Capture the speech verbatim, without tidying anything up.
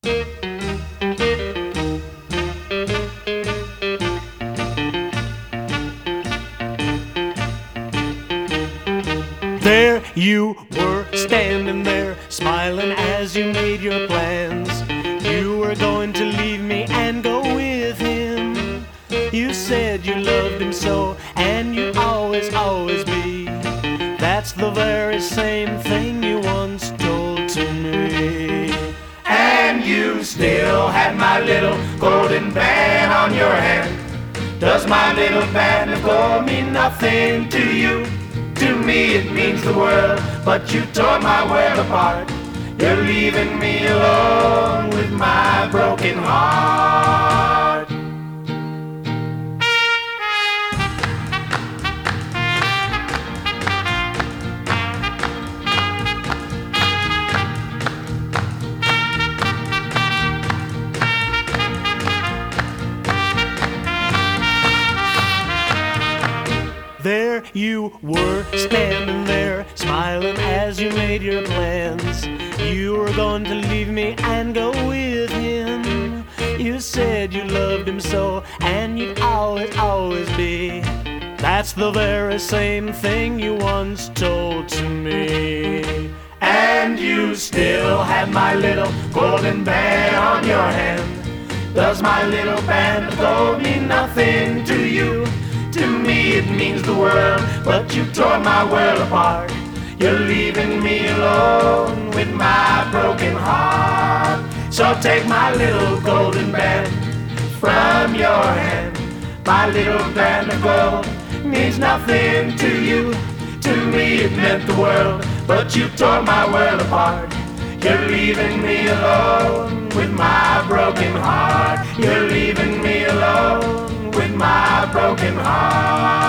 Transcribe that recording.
There you were, standing there, smiling as you made your plans. You were going to leave me and go with him. You said you loved him so, and you'd always, always be. That's the very same thing you once told to me. And you still had my little golden band on your hand. Does my little band of gold mean nothing to you? To me it means the world, but you tore my world apart. You're leaving me alone with my broken heart. There you were, standing there, smiling as you made your plans. You were going to leave me and go with him. You said you loved him so, and you'd always, always be. That's the very same thing you once told to me. And you still have my little golden band on your hand. Does my little band of gold mean nothing to you? To me it means the world, but you tore my world apart. You're leaving me alone with my broken heart. So take my little golden band from your hand. My little band of gold means nothing to you. To me it meant the world, but you tore my world apart. You're leaving me alone with my broken heart. You're leaving me alone with my broken heart.